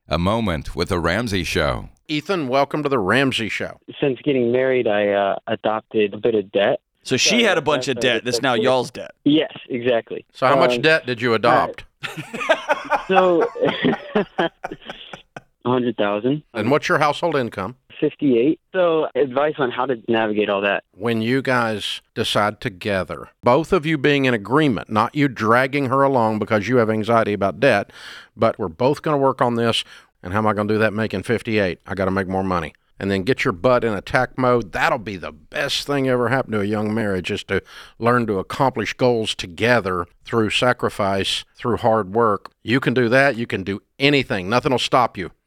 A moment with the Ramsey Show. Ethan, welcome to the Ramsey Show. Since getting married, I adopted a bit of debt. So she had a bunch of debt that's now y'all's debt. Yes, exactly. So how much debt did you adopt? So, 100,000. And what's your household income? 58. So advice on how to navigate all that. When you guys decide together, both of you being in agreement, not you dragging her along because you have anxiety about debt, but we're both going to work on this. And how am I going to do that making 58? I got to make more money. And then get your butt in attack mode. That'll be the best thing ever happened to a young marriage, is to learn to accomplish goals together through sacrifice, through hard work. You can do that. You can do anything. Nothing will stop you.